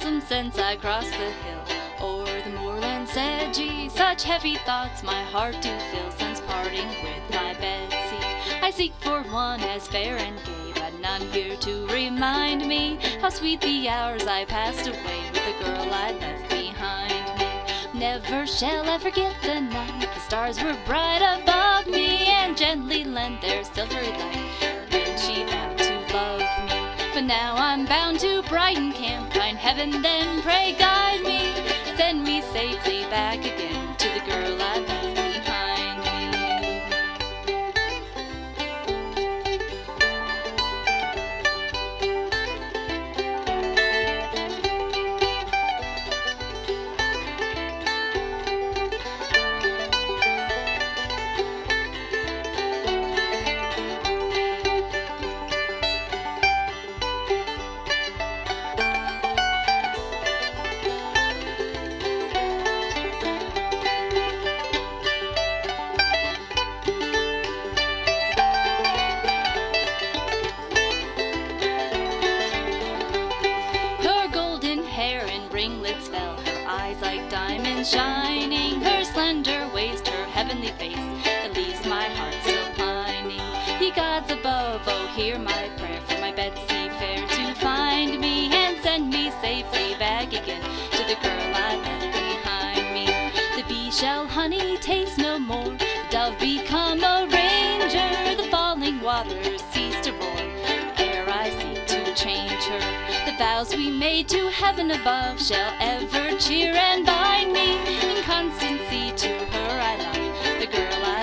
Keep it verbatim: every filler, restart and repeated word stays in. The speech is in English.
some sense I crossed the hill o'er the moorland sedgy. Such heavy thoughts my heart do fill since parting with my Betsy. I seek for one as fair and gay, but none here to remind me how sweet the hours I passed away with the girl I left behind me. Never shall I forget the night the stars were bright above me and gently lent their silvery light when she vowed to love me. But now I'm bound to Brighton camp, kind heaven then pray guide me, send me safely back again to the girl I left behind me. Ringlets fell, her eyes like diamonds shining, her slender waist, her heavenly face, that leaves my heart still pining. Ye gods above, oh hear my prayer for my Betsy fair to find me and send me safely back again to the girl I left behind me. The bee shall honey taste no more, the dove become a ranger, the falling waters cease to roar ere I seek to change her. The vows we made to heaven above shall ever cheer and bind me in constancy to her I love, the girl I